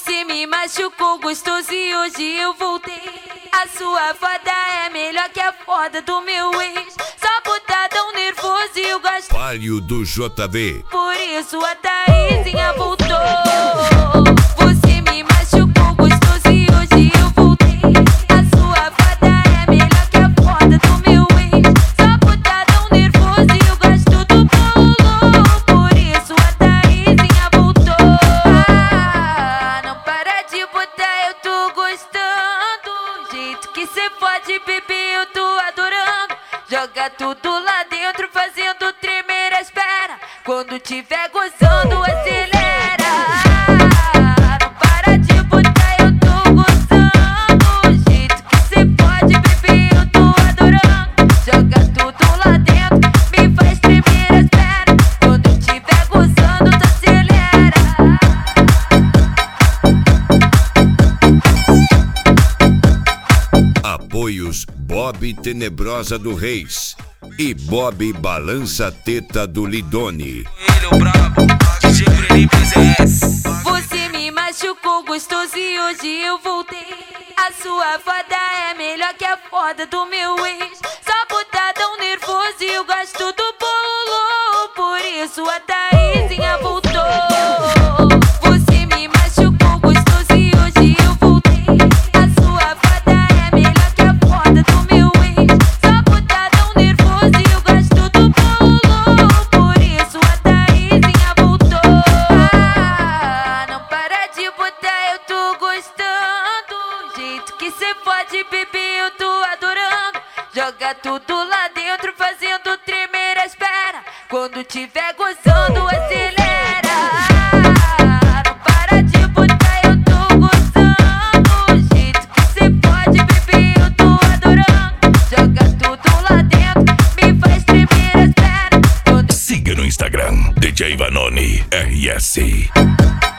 Você me machucou gostoso e hoje eu voltei. A sua foda é melhor que a foda do meu ex. Só botadão nervoso e eu gosto Palio do JV. Por isso a Thaisinha voltou. Você me machucou gostoso e hoje eu voltei. A sua foda é melhor que a foda do meu ex. Só botadão nervoso e eu gosto do bolo. Por isso a Thaisinha voltou. Ah, não para de botar, eu tô gostando. O jeito que cê pode beber, eu tô adorando. Joga tudo lá dentro, fazendo tremer as pernas. Quando tiver gozando, acelera. Ah, não para de botar, eu tô gozando. O jeito que cê pode beber, eu tô adorando. Joga tudo lá dentro, me faz tremer as pernas. Quando tiver gozando, tu acelera. Apoios Bob Tenebrosa do Reis e Bob Balança Teta do Lidone. Ele é o brabo, DJ Bruninho PZS. Você me machucou gostoso e hoje eu voltei. A sua foda é melhor que a foda do meu ex. Só botadão nervoso e eu gosto do bolo. Por isso a Thaisinha voltou. Você me machucou gostoso e hoje eu voltei. A sua foda é melhor que a foda do meu ex. Só botadão nervoso e eu gosto do bolo. Por isso a Thaisinha voltou. Ah, não para de botar, eu tô gostando. O jeito que cê pode beber, eu tô adorando. Joga tudo lá dentro, fazendo tremer as pernas. Quando tiver gozando, acelera. Ah, não para de botar, eu tô gozando. O jeito que cê pode beber, eu tô adorando. Joga tudo lá dentro, me faz tremer as pernas. Siga no Instagram DJ Vanoni RS.